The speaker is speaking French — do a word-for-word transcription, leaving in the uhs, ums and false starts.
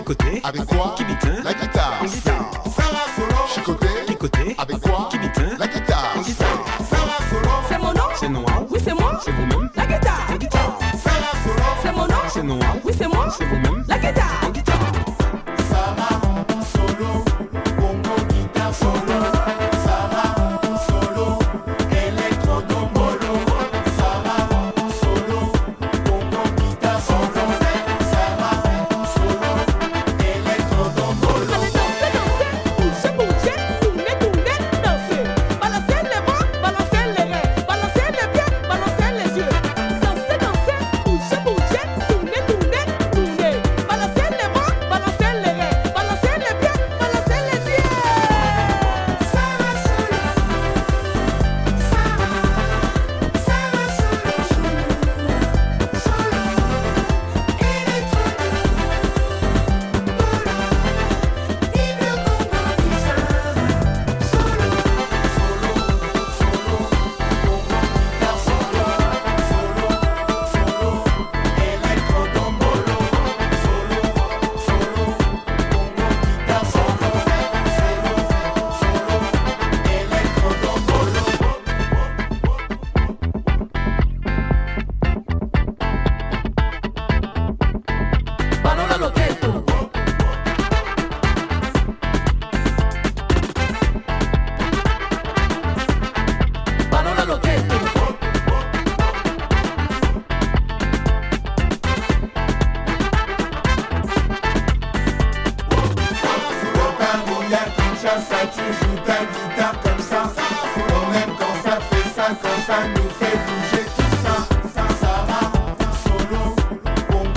côté, avec quoi? Qui bitin, la guitare. en guitare. Faire un solo, chicoté, Qui côté, avec quoi? Qui bitin, la guitare. en guitare. Faire un solo, C'est mon nom. C'est noir, Oui, c'est moi. c'est vous-même, La guitare. en guitare. faire un solo, C'est mon nom. C'est noir, Oui, c'est moi. c'est vous-même, La guitare. en guitare.